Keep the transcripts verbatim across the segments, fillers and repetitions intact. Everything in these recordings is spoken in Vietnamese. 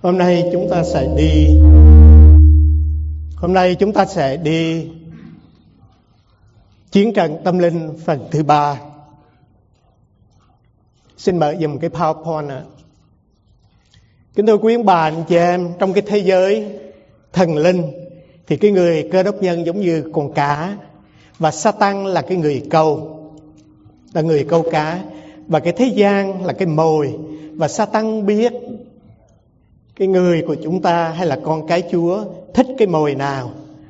Hôm nay chúng ta sẽ đi Hôm nay chúng ta sẽ đi Chiến trận tâm linh phần thứ ba. Xin mở dùm cái PowerPoint ạ. Kính thưa quý bà anh chị em, trong cái thế giới thần linh thì cái người Cơ Đốc nhân giống như con cá, và Satan là cái người câu, là người câu cá, và cái thế gian là cái mồi. Và Satan biết cái người của chúng ta hay là con cái Chúa thích cái mồi nào.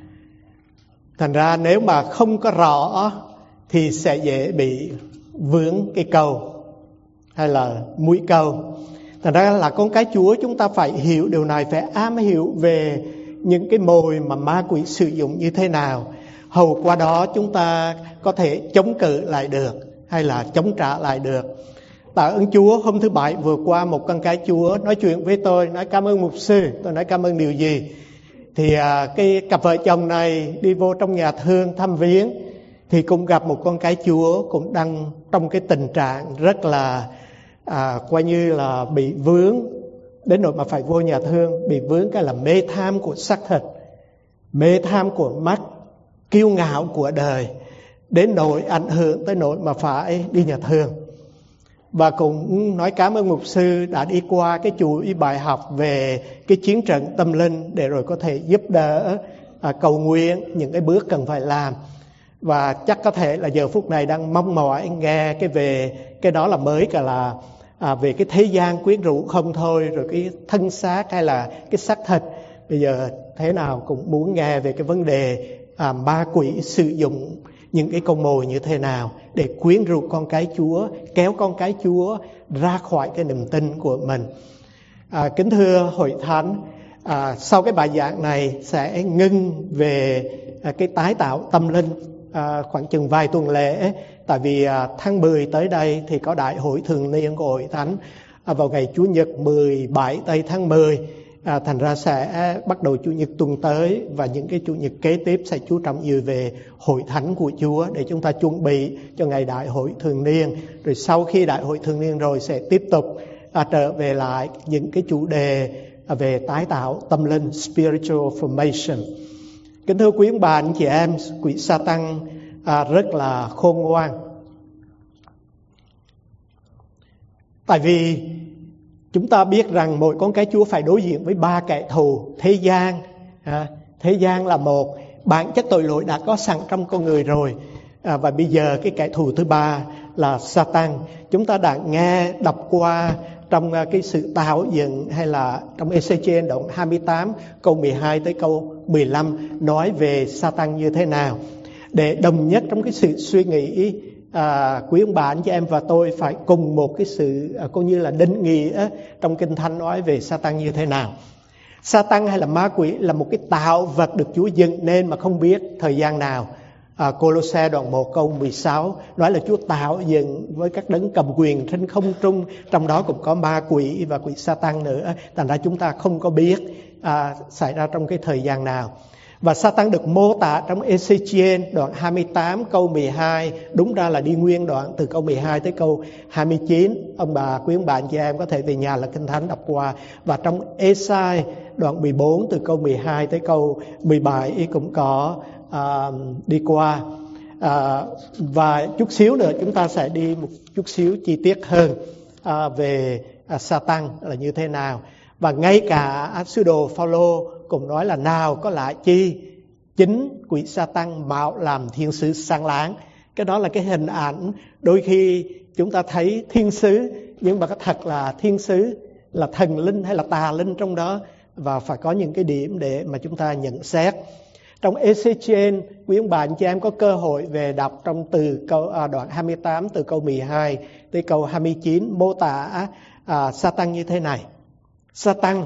Thành ra nếu mà không có rõ thì sẽ dễ bị vướng cái câu hay là mũi câu. Thành ra là con cái Chúa chúng ta phải hiểu điều này, phải am hiểu về những cái mồi mà ma quỷ sử dụng như thế nào. Hầu qua đó chúng ta có thể chống cự lại được hay là chống trả lại được. Tạ ơn Chúa, hôm thứ Bảy vừa qua một con cái Chúa nói chuyện với tôi, nói cảm ơn mục sư. Tôi nói cảm ơn điều gì? Thì à, cái cặp vợ chồng này đi vô trong nhà thương thăm viếng, thì cũng gặp một con cái Chúa cũng đang trong cái tình trạng rất là à, coi như là bị vướng, đến nỗi mà phải vô nhà thương. Bị vướng cái là mê tham của xác thịt, mê tham của mắt, kiêu ngạo của đời, đến nỗi ảnh hưởng tới nỗi mà phải đi nhà thương. Và cũng nói cảm ơn mục sư đã đi qua cái chuỗi bài học về cái chiến trận tâm linh để rồi có thể giúp đỡ à, cầu nguyện những cái bước cần phải làm. Và chắc có thể là giờ phút này đang mong mỏi nghe cái về cái đó là mới cả là à, về cái thế gian quyến rũ không thôi, rồi cái thân xác hay là cái xác thịt. Bây giờ thế nào cũng muốn nghe về cái vấn đề à, ma quỷ sử dụng những cái con mồi như thế nào để quyến rũ con cái Chúa, kéo con cái Chúa ra khỏi cái niềm tin của mình. À, kính thưa hội thánh, à, sau cái bài giảng này sẽ ngưng về à, cái tái tạo tâm linh à, khoảng chừng vài tuần lễ. Tại vì à, tháng mười tới đây thì có đại hội thường niên của hội thánh à, vào ngày Chủ nhật mười bảy tây tháng mười. À, thành ra sẽ bắt đầu Chủ nhật tuần tới, và những cái Chủ nhật kế tiếp sẽ chú trọng nhiều về hội thánh của Chúa để chúng ta chuẩn bị cho ngày đại hội thường niên. Rồi sau khi đại hội thường niên rồi sẽ tiếp tục à, trở về lại những cái chủ đề à, về tái tạo tâm linh, spiritual formation. Kính thưa quý bà anh chị em, quỷ Satan à, rất là khôn ngoan. Tại vì chúng ta biết rằng mỗi con cái Chúa phải đối diện với ba kẻ thù. Thế gian, à, thế gian là một, bản chất tội lỗi đã có sẵn trong con người rồi. À, và bây giờ cái kẻ thù thứ ba là Satan. Chúng ta đã nghe, đọc qua trong uh, cái sự tạo dựng hay là trong Ê-xê-chi-ên đoạn hai mươi tám câu mười hai tới câu mười lăm nói về Satan như thế nào. Để đồng nhất trong cái sự suy nghĩ, À, quý ông bà anh chị em và tôi phải cùng một cái sự à, coi như là định nghĩa trong Kinh Thánh nói về Satan như thế nào. Satan hay là ma quỷ là một cái tạo vật được Chúa dựng nên mà không biết thời gian nào. à, Cô-lô-se đoạn một câu mười sáu nói là Chúa tạo dựng với các đấng cầm quyền trên không trung, trong đó cũng có ma quỷ và quỷ Satan nữa. Thành ra chúng ta không có biết à, xảy ra trong cái thời gian nào. Và Satan được mô tả trong Ê-xê-chi-ên đoạn hai mươi tám câu mười hai, đúng ra là đi nguyên đoạn từ câu mười hai tới câu hai mươi chín. Ông bà, quý ông bà anh chị em có thể về nhà là Kinh Thánh đọc qua. Và trong Ê-sai đoạn mười bốn từ câu mười hai tới câu mười bảy cũng có à, đi qua. À, và chút xíu nữa chúng ta sẽ đi một chút xíu chi tiết hơn à, về à, Satan là như thế nào. Và ngay cả sứ đồ Phao-lô cũng nói là nào có lạ chi chính quỷ Satan mạo làm thiên sứ sáng láng. Cái đó là cái hình ảnh đôi khi chúng ta thấy thiên sứ, nhưng mà có thật là thiên sứ là thần linh hay là tà linh trong đó, và phải có những cái điểm để mà chúng ta nhận xét. Trong Ê-xê-chi-ên, quý ông bà anh chị em có cơ hội về đọc trong từ câu à, đoạn hai mươi tám từ câu mười hai tới câu hai mươi chín mô tả à, Satan như thế này. Satan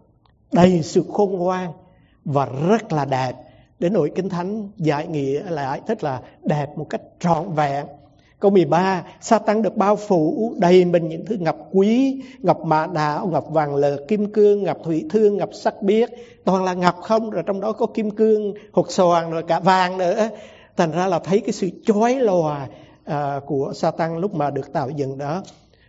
đầy sự khôn ngoan và rất là đẹp, đến nỗi Kinh Thánh giải nghĩa lại rất là đẹp một cách trọn vẹn. Câu mười ba, Satan được bao phủ đầy mình những thứ ngọc quý, ngọc mã não, ngọc vàng lờ, kim cương, ngọc thủy thương, ngọc sắc biếc, toàn là ngọc không, rồi trong đó có kim cương, hột xoàn, rồi cả vàng nữa. Thành ra là thấy cái sự chói lòa à, của Satan lúc mà được tạo dựng đó.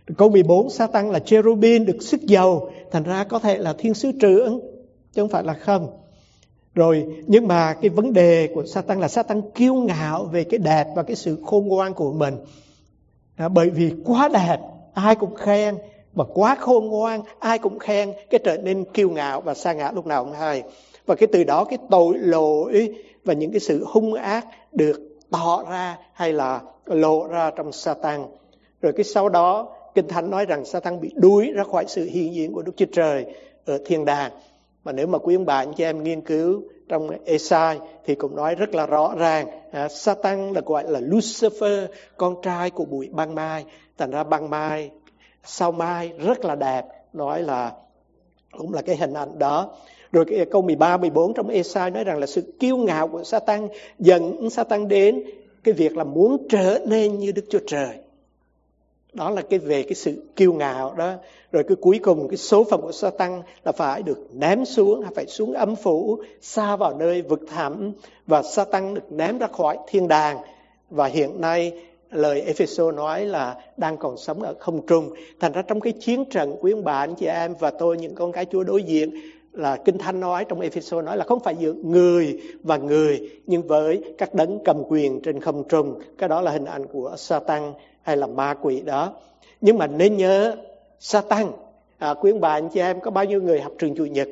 Câu mười bốn, Sa-tăng là cherubin được sức dầu, thành ra có thể là thiên sứ trưởng, chứ không phải là không. Rồi, nhưng mà cái vấn đề của Sa-tăng là Sa-tăng kiêu ngạo về cái đẹp và cái sự khôn ngoan của mình. À, bởi vì quá đẹp, ai cũng khen, và quá khôn ngoan, ai cũng khen, cái trở nên kiêu ngạo và sa ngã lúc nào cũng hay. Và cái từ đó cái tội lỗi và những cái sự hung ác được tỏ ra hay là lộ ra trong Sa-tăng. Rồi cái sau đó Kinh Thánh nói rằng Sa-tăng bị đuổi ra khỏi sự hiện diện của Đức Chúa Trời ở thiên đàng. Mà nếu mà quý ông bà anh chị em nghiên cứu trong Ê-sai thì cũng nói rất là rõ ràng, à, Sa-tăng là gọi là Lucifer, con trai của bụi ban mai. Thành ra ban mai, sao mai rất là đẹp, nói là cũng là cái hình ảnh đó. Rồi cái câu mười ba, mười bốn trong Ê-sai nói rằng là sự kiêu ngạo của Sa-tăng dẫn Sa-tăng đến cái việc là muốn trở nên như Đức Chúa Trời. Đó là cái về cái sự kiêu ngạo đó. Rồi cái cuối cùng cái số phận của Sa-tăng là phải được ném xuống, phải xuống âm phủ, xa vào nơi vực thẳm, và Sa-tăng được ném ra khỏi thiên đàng. Và hiện nay lời Ê-phê-sô nói là đang còn sống ở không trung. Thành ra trong cái chiến trận quý ông bà anh chị em và tôi, những con cái Chúa đối diện, là Kinh Thánh nói trong Ê-phê-sô nói là không phải giữa người và người, nhưng với các đấng cầm quyền trên không trung. Cái đó là hình ảnh của Sa-tăng hay là ma quỷ đó. Nhưng mà nên nhớ Sa-tăng, à, quý ông bà anh chị em, có bao nhiêu người học trường Chủ nhật?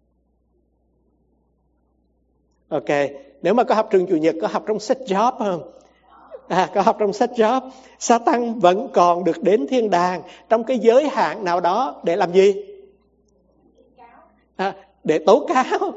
Ok, nếu mà có học trường Chủ nhật, có học trong sách Job không? À, có học trong sách Job. Sa-tăng vẫn còn được đến thiên đàng trong cái giới hạn nào đó để làm gì? À, để tố cáo.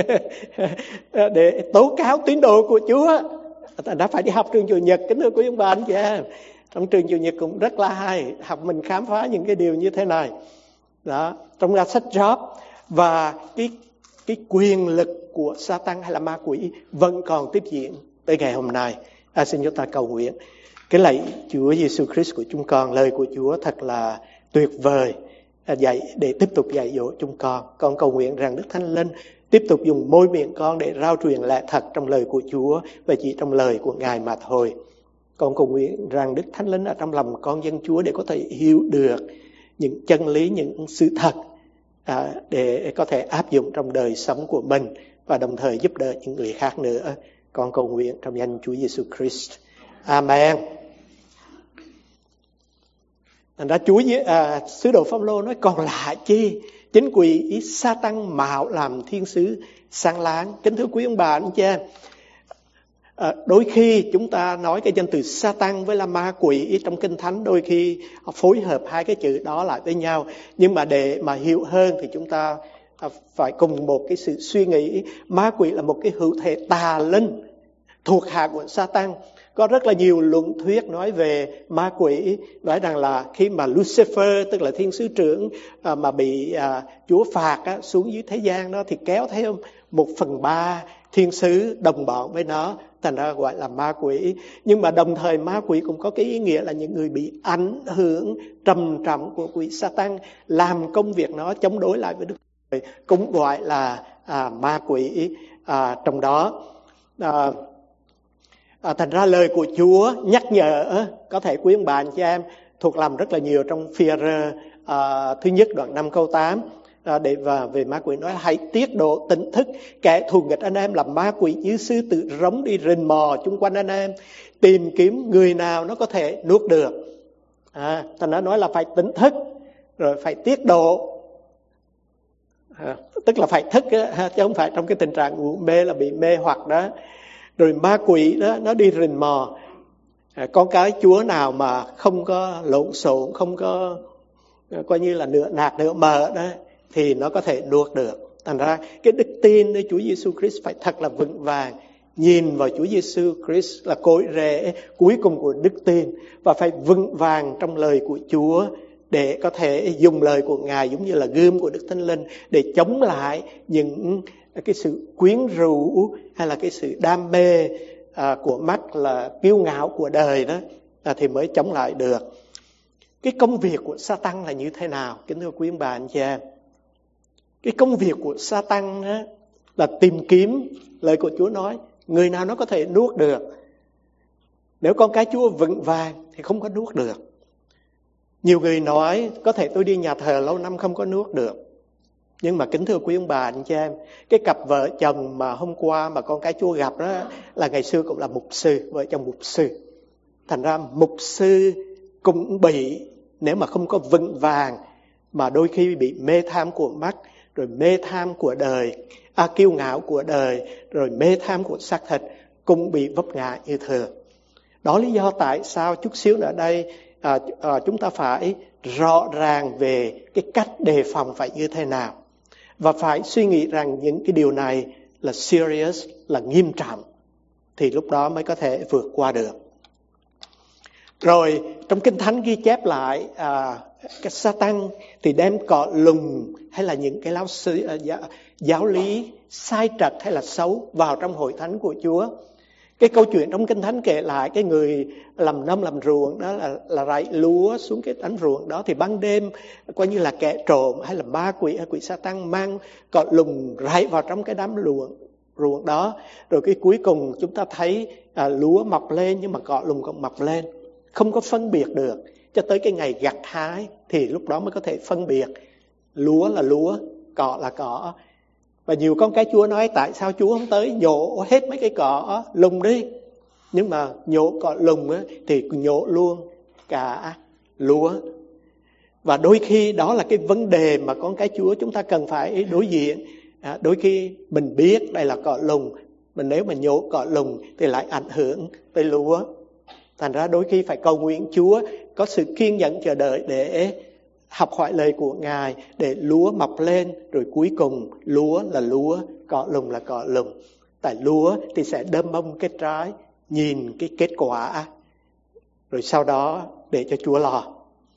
Để tố cáo tín đồ của Chúa. Đã phải đi học trường Chủ nhật, kính thưa quý ông bà anh chị em. Trong trường Chủ nhật cũng rất là hay, học mình khám phá những cái điều như thế này. Đó, trong ra sách Job. Và cái, cái quyền lực của Sa-tăng hay là ma quỷ vẫn còn tiếp diễn tới ngày hôm nay. À, xin chúng ta cầu nguyện. Cái lạy Chúa Giêsu Christ của chúng con, lời của Chúa thật là tuyệt vời, à, dạy để tiếp tục dạy dỗ chúng con. Con cầu nguyện rằng Đức Thánh Linh tiếp tục dùng môi miệng con để rao truyền lẽ thật trong lời của Chúa và chỉ trong lời của Ngài mà thôi. Con cầu nguyện rằng Đức Thánh Linh ở trong lòng con dân Chúa để có thể hiểu được những chân lý, những sự thật, à, để có thể áp dụng trong đời sống của mình và đồng thời giúp đỡ những người khác nữa. Con cầu nguyện trong danh Chúa Giêsu Christ. Amen. Thành ra Chúa à, sứ đồ Phao-lô nói còn lạ chi, chính quỷ Sa-tăng mạo làm thiên sứ sáng láng. Kính thưa quý ông bà anh chị em, à, đôi khi chúng ta nói cái danh từ Sa-tăng với là ma quỷ trong Kinh Thánh, đôi khi phối hợp hai cái chữ đó lại với nhau. Nhưng mà để mà hiểu hơn thì chúng ta phải cùng một cái sự suy nghĩ. Ma quỷ là một cái hữu thể tà linh thuộc hạ của Sa-tăng. Có rất là nhiều luận thuyết nói về ma quỷ, nói rằng là khi mà Lucifer, tức là thiên sứ trưởng, à, mà bị à, Chúa phạt á, xuống dưới thế gian đó, thì kéo theo một phần ba thiên sứ đồng bọn với nó, thành ra gọi là ma quỷ. Nhưng mà đồng thời ma quỷ cũng có cái ý nghĩa là những người bị ảnh hưởng trầm trọng của quỷ Sa-tăng, làm công việc nó chống đối lại với Đức Trời, cũng gọi là à, ma quỷ à, trong đó. À, À, thành ra lời của Chúa nhắc nhở, có thể quý ông bà anh chị em thuộc lòng rất là nhiều trong Phi-e-rơ à, thứ nhất đoạn năm câu tám, à, để và về ma quỷ nói hãy tiết độ tỉnh thức, kẻ thù nghịch anh em là ma quỷ như sư tử rống đi rình mò chung quanh anh em, tìm kiếm người nào nó có thể nuốt được. À, thành ra nói là phải tỉnh thức, rồi phải tiết độ, à, tức là phải thức á, chứ không phải trong cái tình trạng ngủ mê là bị mê hoặc đó. Rồi ma quỷ đó nó đi rình mò, à, con cái Chúa nào mà không có lộn xộn, không có coi như là nửa nạc nửa mờ đó, thì nó có thể nuốt được. Thành ra cái đức tin nơi Chúa Giêsu Christ phải thật là vững vàng, nhìn vào Chúa Giêsu Christ là cội rễ cuối cùng của đức tin, và phải vững vàng trong lời của Chúa để có thể dùng lời của Ngài giống như là gươm của Đức Thánh Linh để chống lại những cái sự quyến rũ hay là cái sự đam mê à, của mắt, là kiêu ngạo của đời đó, à, thì mới chống lại được. Cái công việc của Sa-tăng là như thế nào? Kính thưa quý ông bà anh chị em, cái công việc của Sa-tăng đó là tìm kiếm, lời của Chúa nói, người nào nó có thể nuốt được. Nếu con cái Chúa vững vàng thì không có nuốt được. Nhiều người nói có thể tôi đi nhà thờ lâu năm không có nuốt được. Nhưng mà kính thưa quý ông bà anh chị em, cái cặp vợ chồng mà hôm qua mà con cái Chúa gặp đó là ngày xưa cũng là mục sư, vợ chồng mục sư. Thành ra mục sư cũng bị, nếu mà không có vững vàng, mà đôi khi bị mê tham của mắt, rồi mê tham của đời, à, kiêu ngạo của đời, rồi mê tham của xác thịt, cũng bị vấp ngã như thường. Đó lý do tại sao chút xíu ở đây à, à, chúng ta phải rõ ràng về cái cách đề phòng phải như thế nào. Và phải suy nghĩ rằng những cái điều này là serious, là nghiêm trọng, thì lúc đó mới có thể vượt qua được. Rồi trong Kinh Thánh ghi chép lại à, cái Sa-tan thì đem cọ lùng hay là những cái giáo sư à, giáo, giáo lý sai trật hay là xấu vào trong hội thánh của Chúa. Cái câu chuyện trong Kinh Thánh kể lại cái người làm nông làm ruộng đó là, là rải lúa xuống cái đánh ruộng đó, thì ban đêm coi như là kẻ trộm hay là ma quỷ hay quỷ Sa-tan mang cọ lùng rải vào trong cái đám ruộng ruộng đó. Rồi cái cuối cùng chúng ta thấy à, lúa mọc lên nhưng mà cọ lùng cũng mọc lên, không có phân biệt được cho tới cái ngày gặt hái thì lúc đó mới có thể phân biệt lúa là lúa, cỏ là cỏ. Và nhiều con cái Chúa nói tại sao Chúa không tới nhổ hết mấy cái cỏ lùng đi. Nhưng mà nhổ cỏ lùng á, thì nhổ luôn cả lúa. Và đôi khi đó là cái vấn đề mà con cái Chúa chúng ta cần phải đối diện. À, đôi khi mình biết đây là cỏ lùng, mà nếu mà nhổ cỏ lùng thì lại ảnh hưởng tới lúa. Thành ra đôi khi phải cầu nguyện Chúa có sự kiên nhẫn chờ đợi để học hỏi lời của Ngài, để lúa mọc lên, rồi cuối cùng lúa là lúa, cỏ lùng là cỏ lùng. Tại lúa thì sẽ đơm bông kết trái, nhìn cái kết quả, rồi sau đó để cho Chúa lo.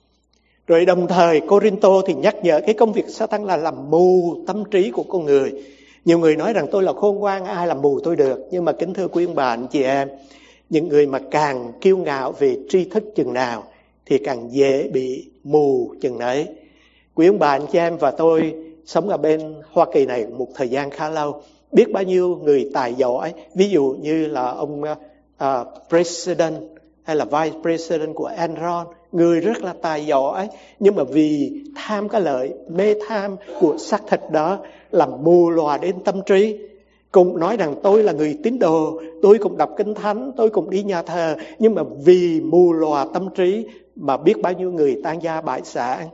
Rồi đồng thời Cô-rinh-tô thì nhắc nhở cái công việc Sa-tan là làm mù tâm trí của con người. Nhiều người nói rằng tôi là khôn ngoan, ai làm mù tôi được. Nhưng mà kính thưa quý ông bà anh chị em, những người mà càng kiêu ngạo về tri thức chừng nào thì càng dễ bị mù chừng ấy. Quý ông bà anh chị em và tôi sống ở bên Hoa Kỳ này một thời gian khá lâu, biết bao nhiêu người tài giỏi, ví dụ như là ông uh, President hay là Vice President của Enron, người rất là tài giỏi, nhưng mà vì tham cái lợi, mê tham của xác thịt đó làm mù lòa đến tâm trí. Cũng nói rằng tôi là người tín đồ, tôi cũng đọc Kinh Thánh, tôi cũng đi nhà thờ, nhưng mà vì mù lòa tâm trí mà biết bao nhiêu người tan gia bại sản.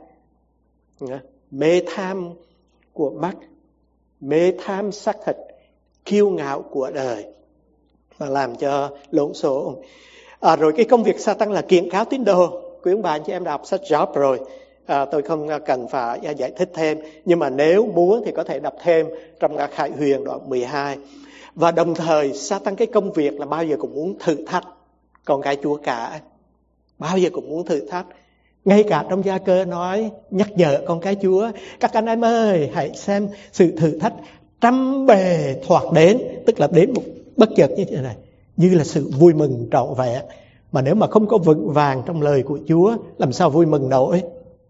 Mê tham của mắt, mê tham xác thịt, kiêu ngạo của đời mà làm cho lộn xộn. À, rồi cái công việc Sa-tan là kiện cáo tín đồ. Quý ông bà anh chị em đọc sách Job rồi, à, tôi không cần phải giải thích thêm, nhưng mà nếu muốn thì có thể đọc thêm trong Khải Huyền đoạn mười hai. Và đồng thời Sa-tan cái công việc là bao giờ cũng muốn thử thách con cái Chúa cả, bao giờ cũng muốn thử thách. Ngay cả trong Gia Cơ nói nhắc nhở con cái Chúa, các anh em ơi hãy xem sự thử thách trăm bề thoạt đến, tức là đến một bất chợt như thế này, như là sự vui mừng trọn vẹn. Mà nếu mà không có vững vàng trong lời của Chúa, làm sao vui mừng nổi?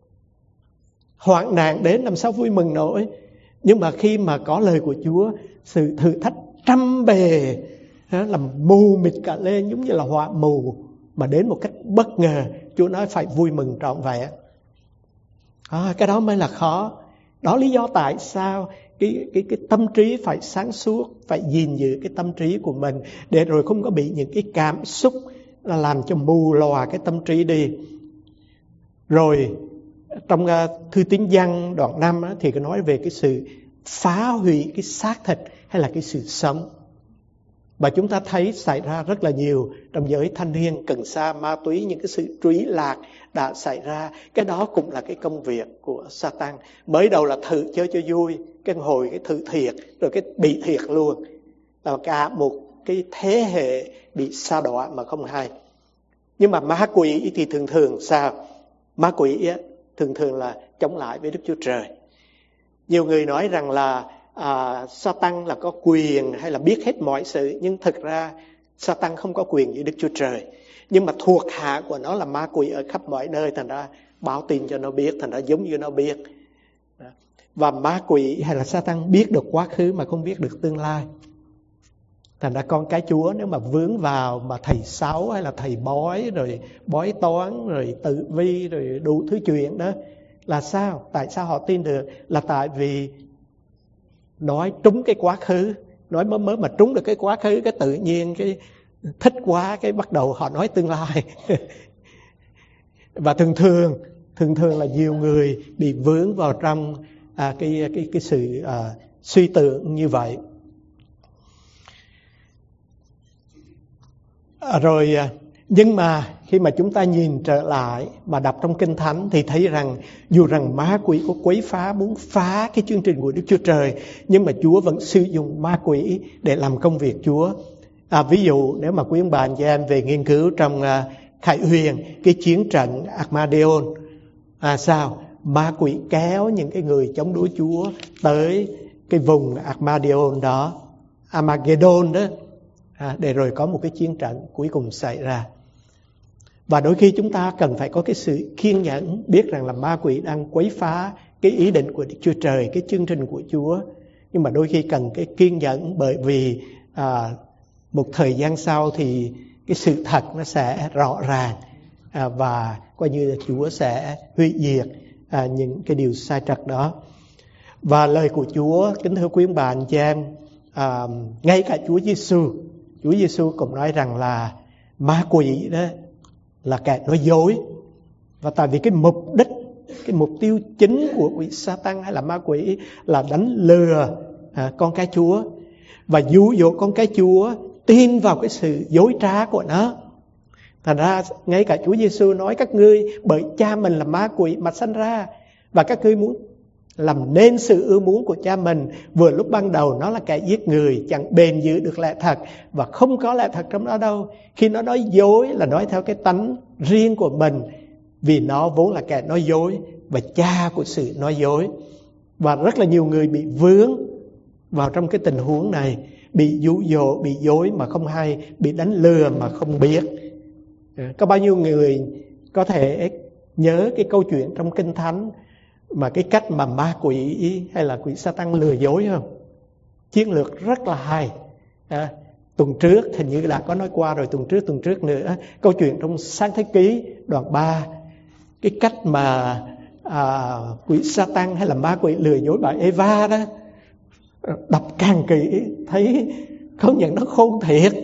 Hoạn nạn đến làm sao vui mừng nổi? Nhưng mà khi mà có lời của Chúa, sự thử thách trăm bề làm mù mịt cả lên, giống như là họa mù mà đến một cách bất ngờ, Chúa nói phải vui mừng trọn vẹn. À, cái đó mới là khó. Đó lý do tại sao cái, cái, cái tâm trí phải sáng suốt, phải gìn giữ cái tâm trí của mình, để rồi không có bị những cái cảm xúc là làm cho mù lòa cái tâm trí đi. Rồi trong uh, thư tín Giăng đoạn năm á, thì có nói về cái sự phá hủy cái xác thịt hay là cái sự sống. Và chúng ta thấy xảy ra rất là nhiều trong giới thanh niên, cần sa, ma túy, những cái sự truy lạc đã xảy ra. Cái đó cũng là cái công việc của Sa-tan. Mới đầu là thử chơi cho vui, cái hồi cái thử thiệt, rồi cái bị thiệt luôn. Là cả một cái thế hệ bị sa đọa mà không hay. Nhưng mà ma quỷ thì thường thường sao? Ma quỷ á, thường thường là chống lại với Đức Chúa Trời. Nhiều người nói rằng là à, Sa-tan là có quyền hay là biết hết mọi sự, nhưng thực ra Sa-tan không có quyền như Đức Chúa Trời. Nhưng mà thuộc hạ của nó là ma quỷ ở khắp mọi nơi, thành ra báo tin cho nó biết, thành ra giống như nó biết. Và ma quỷ hay là Sa-tan biết được quá khứ mà không biết được tương lai. Thành ra con cái Chúa nếu mà vướng vào mà thầy sáu hay là thầy bói, rồi bói toán, rồi tử vi, rồi đủ thứ chuyện đó, là sao? Tại sao họ tin được? Là tại vì nói trúng cái quá khứ, nói mới mới mà trúng được cái quá khứ, cái tự nhiên cái thích quá, cái bắt đầu họ nói tương lai. Và thường thường thường thường là nhiều người bị vướng vào trong à, cái cái cái sự à, suy tưởng như vậy. À, rồi nhưng mà khi mà chúng ta nhìn trở lại mà đọc trong Kinh Thánh thì thấy rằng dù rằng ma quỷ có quấy phá, muốn phá cái chương trình của Đức Chúa Trời, nhưng mà Chúa vẫn sử dụng ma quỷ để làm công việc Chúa. À, ví dụ nếu mà quý ông bà anh chị em về nghiên cứu trong uh, Khải Huyền, cái chiến trận Armageddon, à, sao ma quỷ kéo những cái người chống đối Chúa tới cái vùng Armageddon đó, Armageddon đó, à, để rồi có một cái chiến trận cuối cùng xảy ra. Và đôi khi chúng ta cần phải có cái sự kiên nhẫn, biết rằng là ma quỷ đang quấy phá cái ý định của Đức Chúa Trời, cái chương trình của Chúa. Nhưng mà đôi khi cần cái kiên nhẫn, bởi vì à, một thời gian sau thì cái sự thật nó sẽ rõ ràng, à, và coi như là Chúa sẽ hủy diệt à, những cái điều sai trật đó. Và lời của Chúa, kính thưa quý ông bà anh chị em, à, ngay cả Chúa Giêsu, Chúa Giêsu cũng nói rằng là ma quỷ đó là kẻ nói dối. Và tại vì cái mục đích, cái mục tiêu chính của quỷ Sa-tan hay là ma quỷ là đánh lừa à, con cái Chúa, và dụ dỗ con cái Chúa tin vào cái sự dối trá của nó. Thành ra ngay cả Chúa Giêsu nói các ngươi bởi cha mình là ma quỷ mà sanh ra, và các ngươi muốn làm nên sự ưa muốn của cha mình. Vừa lúc ban đầu nó là kẻ giết người, chẳng bền giữ được lẽ thật, và không có lẽ thật trong đó đâu. Khi nó nói dối là nói theo cái tánh riêng của mình, vì nó vốn là kẻ nói dối và cha của sự nói dối. Và rất là nhiều người bị vướng vào trong cái tình huống này, bị dụ dỗ, bị dối mà không hay, bị đánh lừa mà không biết. Có bao nhiêu người có thể nhớ cái câu chuyện trong Kinh Thánh mà cái cách mà ma quỷ hay là quỷ Sa-tan lừa dối không? Chiến lược rất là hay. À, tuần trước hình như đã có nói qua rồi, tuần trước tuần trước nữa, câu chuyện trong Sáng Thế Ký đoạn ba, cái cách mà à, quỷ Sa-tan hay là ma quỷ lừa dối bà Eva đó. Đọc càng kỹ thấy công nhận nó khôn thiệt.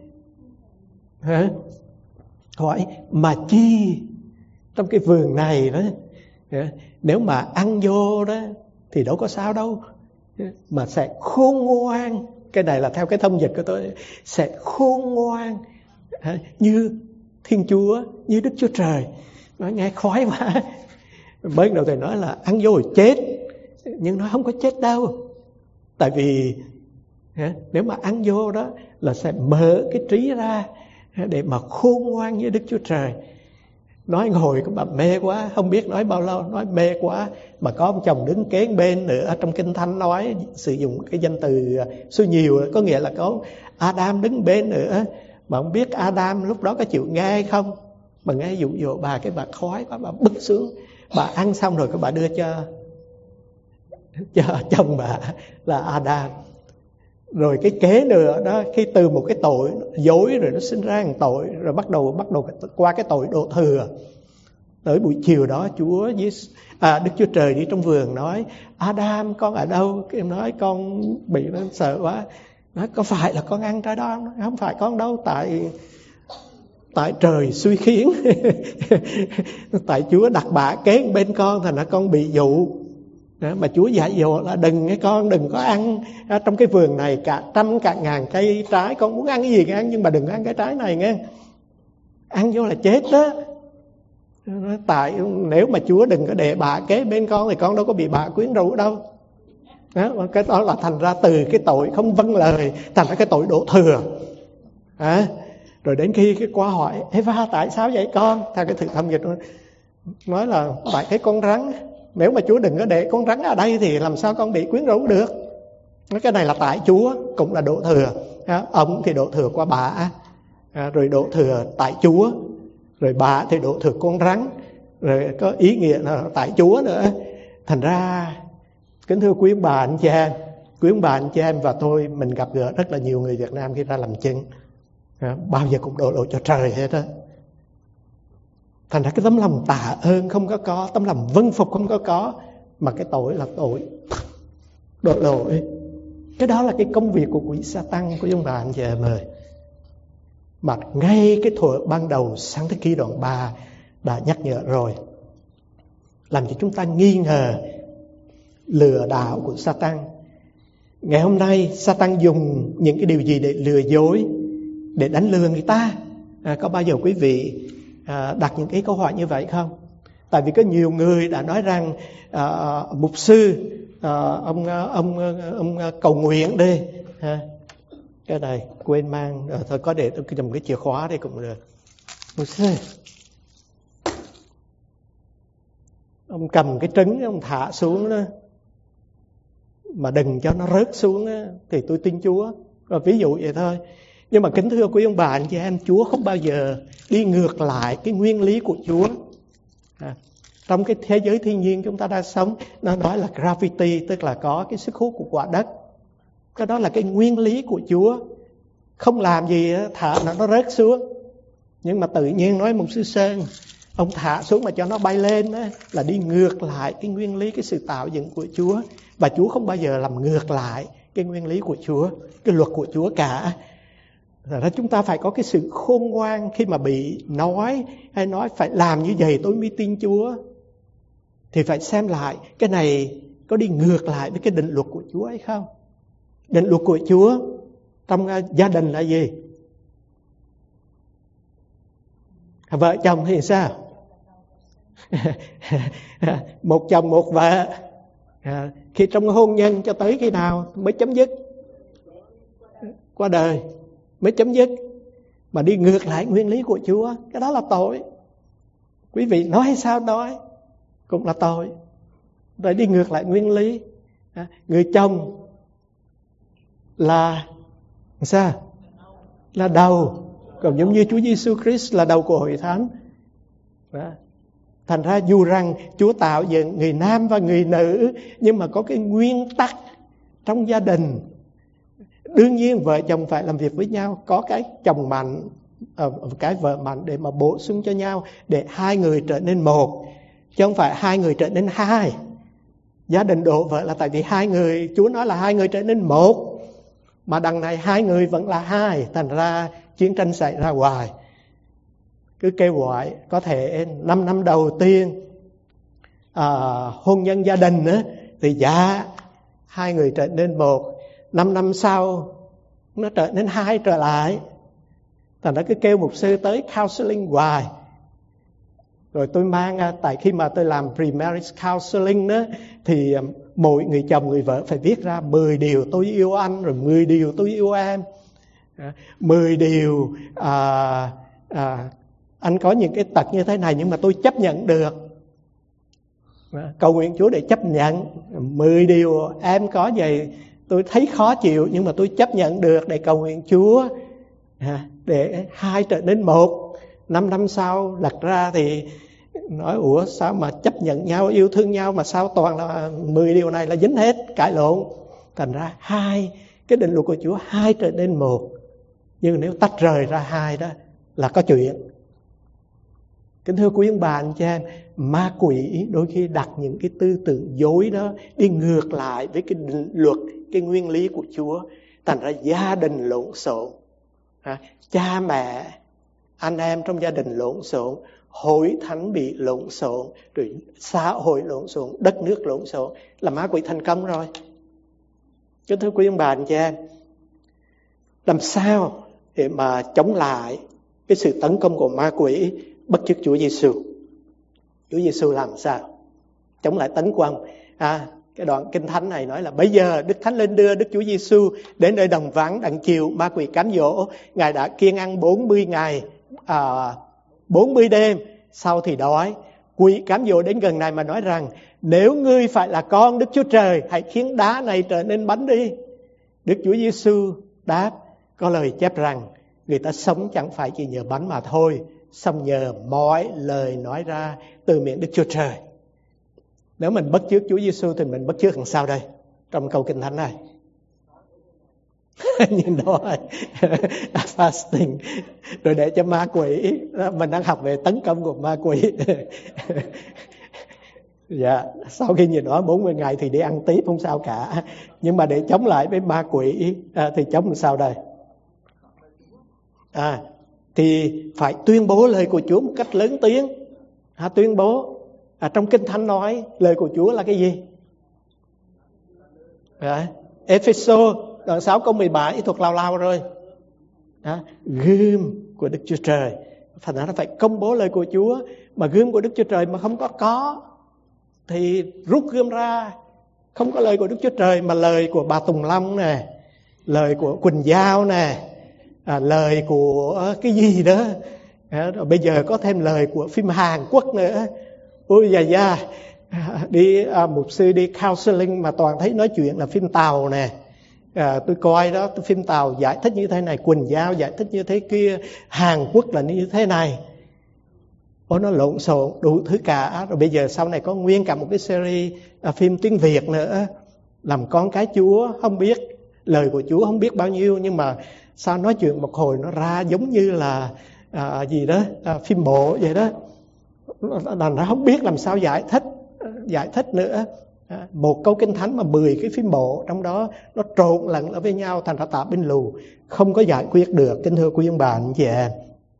Hả? Hỏi mà chi trong cái vườn này đó, nếu mà ăn vô đó thì đâu có sao đâu, mà sẽ khôn ngoan. Cái này là theo cái thông dịch của tôi, sẽ khôn ngoan như Thiên Chúa, như Đức Chúa Trời. Nói nghe khoái quá. Mới đầu thầy nói là ăn vô rồi chết, nhưng nó không có chết đâu. Tại vì nếu mà ăn vô đó là sẽ mở cái trí ra để mà khôn ngoan như Đức Chúa Trời. Nói ngồi có bà mê quá, không biết nói bao lâu, nói mê quá. Mà có ông chồng đứng kế bên nữa, trong Kinh Thánh nói sử dụng cái danh từ số nhiều, có nghĩa là có Adam đứng bên nữa. Mà không biết Adam lúc đó có chịu nghe hay không. Mà nghe dụ dỗ bà, cái bà khói quá, bà bứt xuống. Bà ăn xong rồi cái bà đưa cho cho chồng bà là Adam. Rồi cái kế nữa đó, khi từ một cái tội dối rồi nó sinh ra một tội, rồi bắt đầu bắt đầu qua cái tội đổ thừa. Tới buổi chiều đó Chúa à, Đức Chúa Trời đi trong vườn nói Adam con ở đâu? Cái em nói con bị nó sợ quá. Nói có phải là con ăn trái đó không? Không phải con đâu, tại tại trời suy khiến. Tại Chúa đặt bả kế bên con, thành ra con bị dụ. Đó, mà Chúa dạy dỗ là đừng cái con đừng có ăn à, trong cái vườn này cả trăm cả ngàn cây trái, con muốn ăn cái gì ăn, nhưng mà đừng ăn cái trái này nghe, ăn vô là chết đó. Tại nếu mà Chúa đừng có để bả kế bên con thì con đâu có bị bả quyến rũ đâu. Đó, cái đó là thành ra từ cái tội không vâng lời thành ra cái tội đổ thừa. À, rồi đến khi cái qua hỏi Eva tại sao vậy con, theo cái thực thông dịch nói là tại cái con rắn. Nếu mà Chúa đừng có để con rắn ở đây thì làm sao con bị quyến rũ được. Cái này là tại Chúa, cũng là đổ thừa. Ông thì đổ thừa qua bà, rồi đổ thừa tại Chúa, rồi bà thì đổ thừa con rắn, rồi có ý nghĩa là tại Chúa nữa. Thành ra kính thưa quý bà anh chị em, Quý ông bà anh chị em và tôi, mình gặp gỡ rất là nhiều người Việt Nam khi ra làm chứng, bao giờ cũng đổ lỗi cho trời hết á. Thành ra cái tấm lòng tạ ơn không có có, tấm lòng vâng phục không có có, mà cái tội là tội đổ lỗi. Cái đó là cái công việc của quỷ Sa-tăng, của ông bà anh chị em ơi. Mà ngay cái thuở ban đầu Sáng Thế Ký đoạn ba đã nhắc nhở rồi, làm cho chúng ta nghi ngờ lừa đảo của Sa-tăng. Ngày hôm nay Sa-tăng dùng những cái điều gì để lừa dối, để đánh lừa người ta? À, có bao giờ quý vị à, đặt những cái câu hỏi như vậy không? Tại vì có nhiều người đã nói rằng à, mục sư à, ông, ông ông cầu nguyện đi ha. Cái này quên mang à, thôi có để tôi cầm cái chìa khóa đây cũng được. Mục sư, ông cầm cái trứng ông thả xuống đó, mà đừng cho nó rớt xuống đó, thì tôi tin Chúa. Rồi ví dụ vậy thôi. Nhưng mà kính thưa quý ông bà anh chị em, Chúa không bao giờ đi ngược lại cái nguyên lý của Chúa. À, trong cái thế giới thiên nhiên chúng ta đang sống, nó nói là gravity, tức là có cái sức hút của quả đất. Cái đó là cái nguyên lý của Chúa. Không làm gì thả nó, nó rớt xuống. Nhưng mà tự nhiên nói một sư Sơn, ông thả xuống mà cho nó bay lên đó, là đi ngược lại cái nguyên lý, cái sự tạo dựng của Chúa. Và Chúa không bao giờ làm ngược lại cái nguyên lý của Chúa, cái luật của Chúa cả. Rồi đó, chúng ta phải có cái sự khôn ngoan khi mà bị nói hay nói phải làm như vậy tôi mới tin Chúa. Thì phải xem lại cái này có đi ngược lại với cái định luật của Chúa hay không. Định luật của Chúa trong uh, gia đình là gì? Vợ chồng thì sao? Một chồng một vợ. À, khi trong hôn nhân cho tới khi nào mới chấm dứt? Qua đời mới chấm dứt. Mà đi ngược lại nguyên lý của Chúa, cái đó là tội. Quý vị nói hay sao nói cũng là tội. Rồi đi ngược lại nguyên lý. À, người chồng là sao? Là đầu. Còn giống như Chúa Giêsu Christ là đầu của hội thánh. Đó. Thành ra dù rằng Chúa tạo dựng người nam và người nữ, nhưng mà có cái nguyên tắc trong gia đình. Đương nhiên vợ chồng phải làm việc với nhau, có cái chồng mạnh, cái vợ mạnh để mà bổ sung cho nhau, để hai người trở nên một, chứ không phải hai người trở nên hai. Gia đình đổ vỡ là tại vì hai người, Chúa nói là hai người trở nên một, mà đằng này hai người vẫn là hai, thành ra chiến tranh xảy ra hoài. Cứ kêu gọi có thể năm năm đầu tiên à, hôn nhân gia đình á, thì dạ hai người trở nên một, năm năm sau nó trở nên hai trở lại. Thành ra cứ kêu mục sư tới counseling hoài. Rồi tôi mang, tại khi mà tôi làm pre-marriage counseling đó, thì mỗi người chồng người vợ phải viết ra mười điều tôi yêu anh, rồi mười điều tôi yêu em, mười điều à, à, anh có những cái tật như thế này nhưng mà tôi chấp nhận được. Cầu nguyện Chúa để chấp nhận. Mười điều em có vậy tôi thấy khó chịu nhưng mà tôi chấp nhận được, để cầu nguyện Chúa để hai trở nên một. Năm năm sau lật ra thì nói ủa sao mà chấp nhận nhau, yêu thương nhau mà sao toàn là mười điều này là dính hết, cãi lộn. Thành ra hai, cái định luật của Chúa hai trở nên một. Nhưng nếu tách rời ra hai đó là có chuyện. Kính thưa quý ông bà anh chị em, ma quỷ đôi khi đặt những cái tư tưởng dối đó đi ngược lại với cái định luật, cái nguyên lý của Chúa. Thành ra gia đình lộn xộn, à, cha mẹ, anh em trong gia đình lộn xộn, hội thánh bị lộn xộn, rồi xã hội lộn xộn, đất nước lộn xộn, là ma quỷ thành công rồi. Kính thưa quý ông bà anh chị em, làm sao để mà chống lại cái sự tấn công của ma quỷ bất chấp Chúa Giêsu? Chúa Giêsu làm sao chống lại tấn công? À, cái đoạn kinh thánh này nói là bây giờ Đức Thánh Linh đưa Đức Chúa Giêsu đến nơi đồng vắng, đặng chiều ma quỷ cám dỗ. Ngài đã kiêng ăn bốn mươi ngày, à, bốn mươi đêm, sau thì đói. Quỷ cám dỗ đến gần này mà nói rằng nếu ngươi phải là con Đức Chúa Trời, hãy khiến đá này trở nên bánh đi. Đức Chúa Giêsu đáp, có lời chép rằng người ta sống chẳng phải chỉ nhờ bánh mà thôi, song nhờ mọi lời nói ra từ miệng Đức Chúa Trời. Nếu mình bắt chước Chúa Giêsu thì mình bắt chước làm sao đây? Trong câu kinh thánh này Nhìn đói. Fasting. Rồi để cho ma quỷ. Mình đang học về tấn công của ma quỷ. Dạ, sau khi nhìn đói bốn mươi ngày thì đi ăn tiếp không sao cả. Nhưng mà để chống lại với ma quỷ à, thì chống làm sao đây? À, thì phải tuyên bố lời của Chúa một cách lớn tiếng. À, tuyên bố. À, trong Kinh Thánh nói lời của Chúa là cái gì? À, Ephesos đoạn sáu câu mười bảy thuộc lao lao rồi. À, gươm của Đức Chúa Trời. Thành ra nó phải công bố lời của Chúa. Mà gươm của Đức Chúa Trời mà không có có thì rút gươm ra. Không có lời của Đức Chúa Trời mà lời của bà Tùng Long nè, lời của Quỳnh Giao nè, à, lời của cái gì đó. À, rồi bây giờ có thêm lời của phim Hàn Quốc nữa. Ôi da da, à, đi à, mục sư đi counseling mà toàn thấy nói chuyện là phim Tàu nè. À, tôi coi đó, tôi phim Tàu giải thích như thế này, Quỳnh Giao giải thích như thế kia, Hàn Quốc là như thế này. Ôi nó lộn xộn đủ thứ cả. Rồi bây giờ sau này có nguyên cả một cái series à, phim tiếng Việt nữa, làm con cái Chúa, không biết lời của Chúa không biết bao nhiêu, nhưng mà sao nói chuyện một hồi nó ra giống như là à, gì đó à, phim bộ vậy đó. Nó không biết làm sao giải thích giải thích nữa. À, một câu Kinh Thánh mà mười cái phim bộ trong đó nó trộn lẫn ở với nhau, thành ra tạp bên lù không có giải quyết được. Kính thưa quý ông bà anh chị em,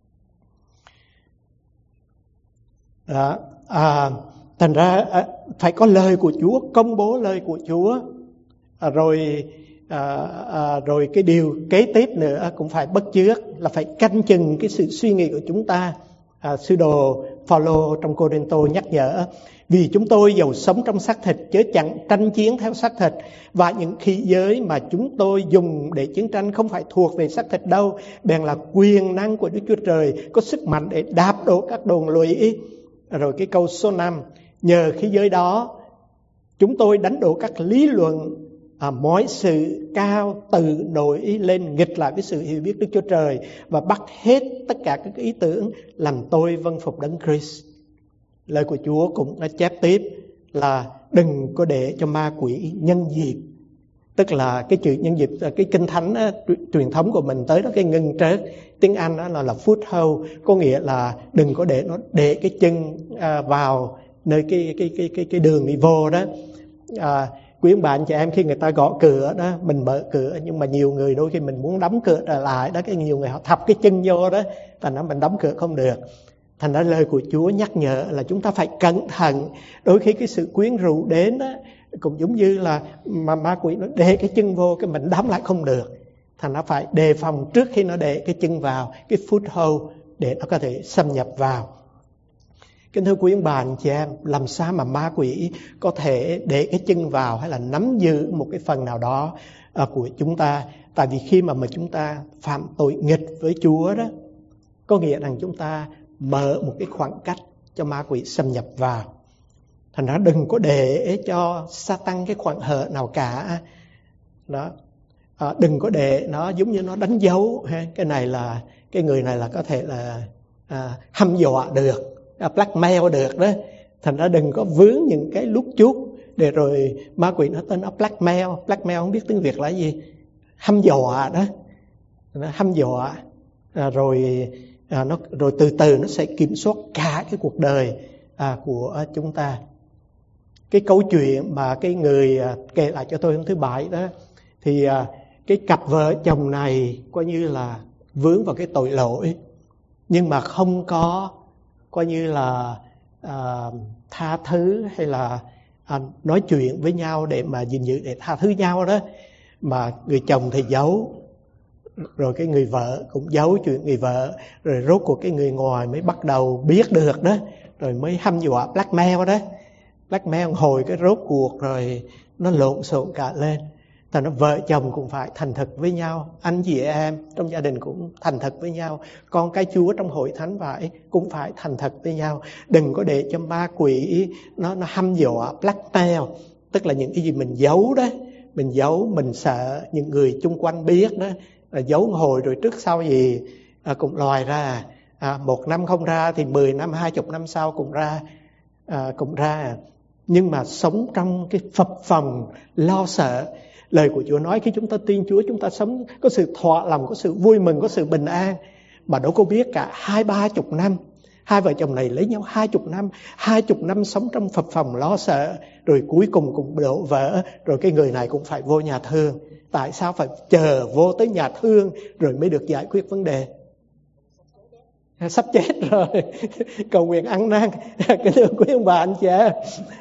à, à, thành ra à, phải có lời của Chúa, công bố lời của Chúa. À, rồi à, à, rồi cái điều kế tiếp nữa cũng phải bất chước là phải canh chừng cái sự suy nghĩ của chúng ta. À, sư đồ Phaolô trong Cô-rinh-tô nhắc nhở: vì chúng tôi dầu sống trong xác thịt chớ chẳng tranh chiến theo xác thịt, và những khí giới mà chúng tôi dùng để chiến tranh không phải thuộc về xác thịt đâu, bèn là quyền năng của Đức Chúa Trời, có sức mạnh để đạp đổ các đồn lụy. Rồi cái câu số năm: nhờ khí giới đó chúng tôi đánh đổ các lý luận, à, mọi sự cao tự nổi lên nghịch lại với sự hiểu biết Đức Chúa Trời, và bắt hết tất cả các ý tưởng làm tôi vâng phục Đấng Christ. Lời của Chúa cũng đã chép tiếp là đừng có để cho ma quỷ nhân dịp. Tức là cái chữ nhân dịp, cái Kinh Thánh á, truyền thống của mình tới đó cái ngưng trớt, tiếng Anh đó là, là foothold, có nghĩa là đừng có để nó để cái chân à, vào nơi cái cái cái cái cái đường đi vô đó. À, quý ông bà anh chị em, khi người ta gõ cửa đó, mình mở cửa nhưng mà nhiều người đôi khi mình muốn đóng cửa trở lại đó, cái nhiều người họ thọc cái chân vô đó, thành ra mình đóng cửa không được. Thành ra lời của Chúa nhắc nhở là chúng ta phải cẩn thận. Đôi khi cái sự quyến rũ đến đó, cũng giống như là mà ma quỷ nó để cái chân vô, cái mình đóng lại không được. Thành ra phải đề phòng trước khi nó để cái chân vào, cái foothold để nó có thể xâm nhập vào. Kính thưa quý ông bà anh chị em, làm sao mà ma quỷ có thể để cái chân vào hay là nắm giữ một cái phần nào đó uh, của chúng ta? Tại vì khi mà mà chúng ta phạm tội nghịch với Chúa đó, có nghĩa rằng chúng ta mở một cái khoảng cách cho ma quỷ xâm nhập vào. Thành ra đừng có để cho Sa-tăng cái khoảng hở nào cả. Đó. À, đừng có để nó giống như nó đánh dấu. Cái này là, cái người này là có thể là à, hăm dọa được, à, blackmail được đó. Thành ra đừng có vướng những cái lúc chút để rồi ma quỷ nó tên nó blackmail. Blackmail không biết tiếng Việt là gì. Hăm dọa đó. Nó hăm dọa. À, rồi À, nó, rồi từ từ nó sẽ kiểm soát cả cái cuộc đời à, của chúng ta. Cái câu chuyện mà cái người à, kể lại cho tôi hôm thứ Bảy đó, thì à, cái cặp vợ chồng này coi như là vướng vào cái tội lỗi, nhưng mà không có coi như là à, tha thứ hay là à, nói chuyện với nhau để mà gìn giữ để tha thứ nhau đó, mà người chồng thì giấu. Rồi cái người vợ cũng giấu chuyện người vợ. Rồi rốt cuộc cái người ngoài mới bắt đầu biết được đó. Rồi mới hăm dọa blackmail đó. Blackmail hồi cái rốt cuộc rồi nó lộn xộn cả lên. Thành ra vợ chồng cũng phải thành thật với nhau. Anh chị em trong gia đình cũng thành thật với nhau. Con cái Chúa trong hội thánh vậy cũng phải thành thật với nhau. Đừng có để cho ma quỷ nó, nó hăm dọa blackmail. Tức là những cái gì mình giấu đó. Mình giấu, mình sợ những người chung quanh biết đó. À, giấu hồi rồi trước sau gì à, cũng lòi ra. À, một năm không ra thì mười năm, hai chục năm sau cũng ra. À, cũng ra. Nhưng mà sống trong cái phập phồng lo sợ. Lời của Chúa nói khi chúng ta tin Chúa, chúng ta sống có sự thỏa lòng, có sự vui mừng, có sự bình an. Mà đâu có biết cả hai ba chục năm, hai vợ chồng này lấy nhau hai chục năm, hai chục năm sống trong phập phồng lo sợ, rồi cuối cùng cũng đổ vỡ, rồi cái người này cũng phải vô nhà thương. Tại sao phải chờ vô tới nhà thương rồi mới được giải quyết vấn đề? Sắp chết rồi, cầu nguyện ăn năn. Cái thưa quý ông bà anh chị em,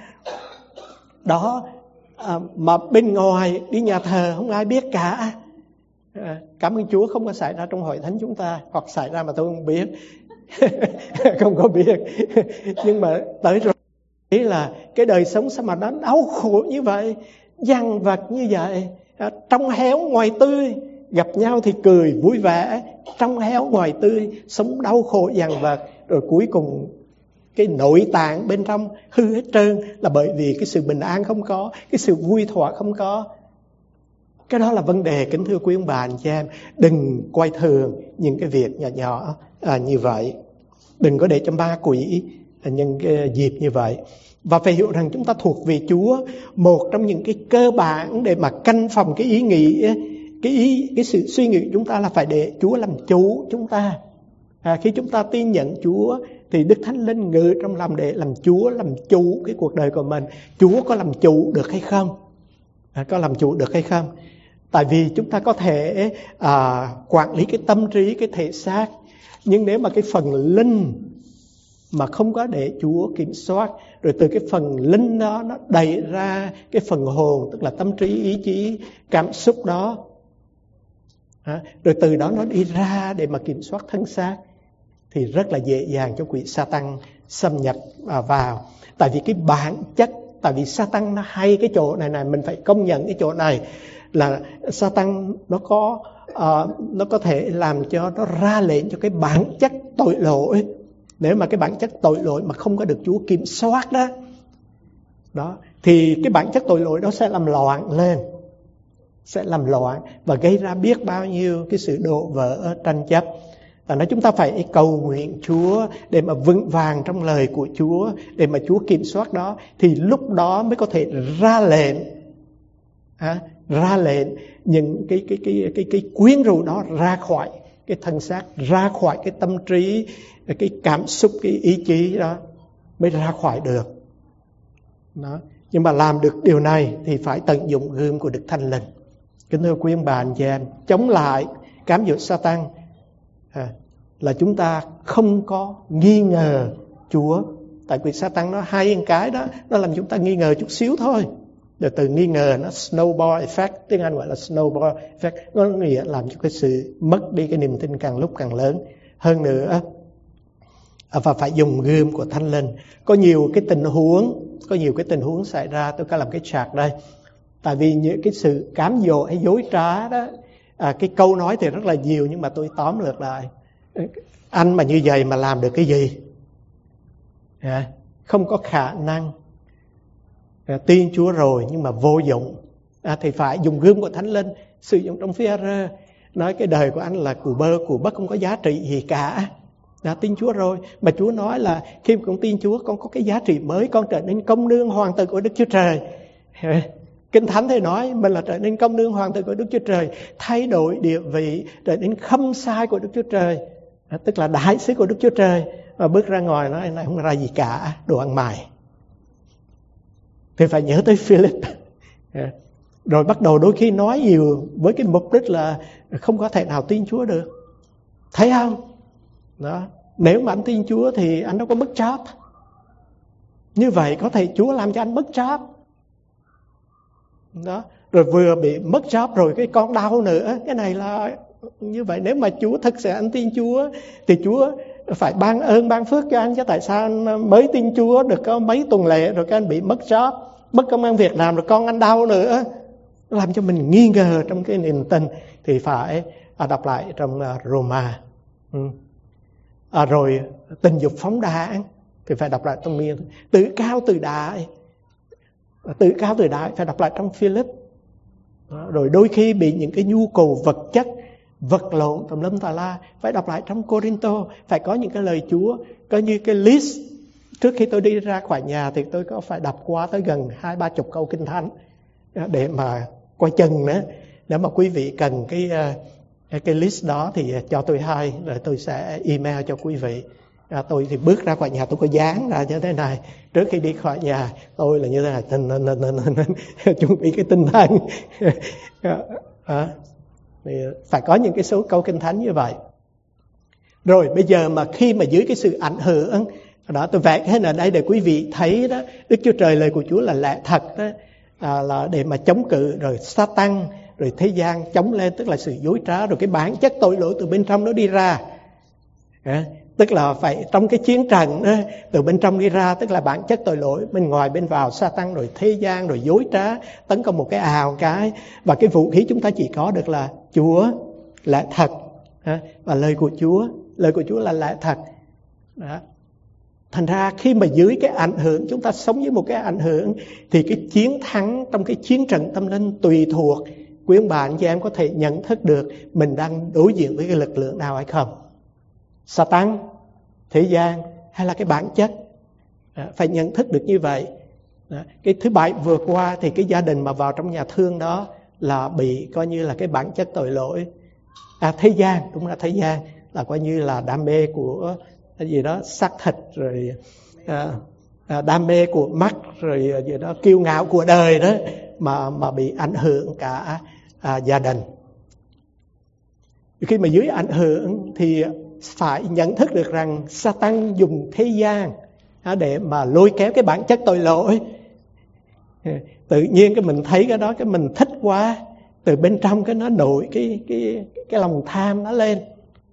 đó à, mà bên ngoài đi nhà thờ không ai biết cả. À, cảm ơn Chúa không có xảy ra trong hội thánh chúng ta, hoặc xảy ra mà tôi không biết. Không có biết. Nhưng mà tới rồi ý là cái đời sống sao mà nó đau khổ như vậy, dằn vặt như vậy, à, trong héo ngoài tươi. Gặp nhau thì cười vui vẻ, trong héo ngoài tươi, sống đau khổ dằn vặt. Rồi cuối cùng cái nội tạng bên trong hư hết trơn, là bởi vì cái sự bình an không có, cái sự vui thỏa không có. Cái đó là vấn đề, kính thưa quý ông bà anh chị em. Đừng coi thường những cái việc nhỏ nhỏ à, như vậy. Đừng có để cho ma quỷ à, nhân cái dịp như vậy. Và phải hiểu rằng chúng ta thuộc về Chúa. Một trong những cái cơ bản để mà canh phòng cái ý nghĩ, cái ý, cái sự suy nghĩ của chúng ta là phải để Chúa làm chủ chúng ta. À, khi chúng ta tin nhận Chúa thì Đức Thánh Linh ngự trong lòng để làm Chúa, làm chủ cái cuộc đời của mình. Chúa có làm chủ được hay không? À, có làm chủ được hay không? Tại vì chúng ta có thể à, quản lý cái tâm trí, cái thể xác. Nhưng nếu mà cái phần linh mà không có để Chúa kiểm soát, rồi từ cái phần linh đó nó đẩy ra cái phần hồn, tức là tâm trí, ý chí, cảm xúc đó, à, rồi từ đó nó đi ra để mà kiểm soát thân xác, thì rất là dễ dàng cho quỷ Sa-tăng xâm nhập à, vào. Tại vì cái bản chất, tại vì Sa-tăng nó hay cái chỗ này này, mình phải công nhận cái chỗ này là Sa-tăng nó có uh, nó có thể làm cho nó ra lệnh cho cái bản chất tội lỗi. Nếu mà cái bản chất tội lỗi mà không có được Chúa kiểm soát đó, đó thì cái bản chất tội lỗi đó sẽ làm loạn lên, sẽ làm loạn và gây ra biết bao nhiêu cái sự đổ vỡ, tranh chấp. Và nói chúng ta phải cầu nguyện Chúa để mà vững vàng trong lời của Chúa, để mà Chúa kiểm soát đó, thì lúc đó mới có thể ra lệnh, à, ra lệnh những cái cái cái cái cái quyến rũ đó ra khỏi cái thân xác, ra khỏi cái tâm trí, cái cảm xúc, cái ý chí đó mới ra khỏi được. Đó. Nhưng mà làm được điều này thì phải tận dụng gươm của Đức Thánh Linh. Kính thưa quý ông bà anh chị em, chống lại cám dỗ Sa-tăng à, là chúng ta không có nghi ngờ Chúa. Tại vì Sa-tăng nó hay một cái đó, nó làm chúng ta nghi ngờ chút xíu thôi. Rồi từ nghi ngờ nó snowball effect, tiếng Anh gọi là snowball effect, nó nghĩa làm cho cái sự mất đi cái niềm tin càng lúc càng lớn hơn nữa. Và phải dùng gươm của Thánh Linh. Có nhiều cái tình huống, có nhiều cái tình huống xảy ra, tôi có làm cái chart đây. Tại vì những cái sự cám dỗ hay dối trá đó, à, cái câu nói thì rất là nhiều, nhưng mà tôi tóm lược lại. Anh mà như vậy mà làm được cái gì? À, không có khả năng. À, tin Chúa rồi nhưng mà vô dụng, à, thì phải dùng gươm của Thánh Linh. Sử dụng trong Phi-e-rơ nói cái đời của anh là cù bơ cù bất, không có giá trị gì cả. Đã tin Chúa rồi, mà Chúa nói là khi con tin Chúa con có cái giá trị mới, con trở nên công nương hoàng tử của Đức Chúa Trời. Kinh Thánh thì nói mình là trở nên công nương hoàng tử của Đức Chúa Trời, thay đổi địa vị, trở nên khâm sai của Đức Chúa Trời, à, tức là đại sứ của Đức Chúa Trời. Mà bước ra ngoài nói này không ra gì cả, đồ ăn mày. Thì phải nhớ tới Philip. Rồi bắt đầu đôi khi nói nhiều với cái mục đích là không có thể nào tin Chúa được. Thấy không? Đó. Nếu mà anh tin Chúa thì anh đâu có mất job. Như vậy có thể Chúa làm cho anh mất job. Đó. Rồi vừa bị mất job rồi cái con đau nữa. Cái này là như vậy. Nếu mà Chúa thực sự anh tin Chúa thì Chúa phải ban ơn ban phước cho anh. Chứ tại sao anh mới tin Chúa được có mấy tuần lễ rồi cái anh bị mất job, mất công ăn việc làm, rồi con anh đau nữa, làm cho mình nghi ngờ trong cái niềm tin. Thì phải à, đọc lại trong uh, Roma. ừ. à, Rồi tình dục phóng đãng thì phải đọc lại trong miệng. Tự cao tự đại, tự cao tự đại phải đọc lại trong Philip. Rồi đôi khi bị những cái nhu cầu vật chất vật lộn tùm lum tà la, phải đọc lại trong Cô-rinh-tô. Phải có những cái lời Chúa, có như cái list. Trước khi tôi đi ra khỏi nhà thì tôi có phải đọc qua tới gần hai ba chục câu Kinh Thánh để mà coi chừng nữa. Nếu mà quý vị cần cái uh, cái list đó thì cho tôi hay, rồi tôi sẽ email cho quý vị. À, tôi thì bước ra khỏi nhà tôi có dán ra như thế này, trước khi đi khỏi nhà tôi là như thế này, nên, nên, nên, nên, nên, chuẩn bị cái tinh thần. À, thì phải có những cái số câu kinh thánh như vậy. Rồi bây giờ mà khi mà dưới cái sự ảnh hưởng đó, tôi vẽ cái hình ở đây để quý vị thấy đó, Đức Chúa Trời, lời của Chúa là lẽ thật đó, à, là để mà chống cự rồi Sa-tan, rồi thế gian chống lên, tức là sự dối trá, rồi cái bản chất tội lỗi từ bên trong nó đi ra. À, tức là phải trong cái chiến trận đó, từ bên trong đi ra, tức là bản chất tội lỗi, bên ngoài bên vào Sa-tan, rồi thế gian, rồi dối trá tấn công một cái ào cái, và cái vũ khí chúng ta chỉ có được là Chúa, lẽ thật, à, và lời của Chúa. Lời của Chúa là lẽ thật đó. Thành ra khi mà dưới cái ảnh hưởng, chúng ta sống với một cái ảnh hưởng, thì cái chiến thắng trong cái chiến trận tâm linh tùy thuộc quý ông bà anh chị em có thể nhận thức được mình đang đối diện với cái lực lượng nào hay không. Sa-tan, thế gian, hay là cái bản chất. Đó, phải nhận thức được như vậy. Đó, cái thứ bảy vừa qua thì cái gia đình mà vào trong nhà thương đó là bị coi như là cái bản chất tội lỗi. À, thế gian, đúng là thế gian, là coi như là đam mê của cái gì đó xác thịt, rồi à, à, đam mê của mắt, rồi gì đó kiêu ngạo của đời đó, mà mà bị ảnh hưởng cả à, gia đình. Khi mà dưới ảnh hưởng thì phải nhận thức được rằng Sa-tan dùng thế gian để mà lôi kéo cái bản chất tội lỗi. Tự nhiên cái mình thấy cái đó, cái mình thích quá, từ bên trong cái nó nổi cái cái cái lòng tham nó lên.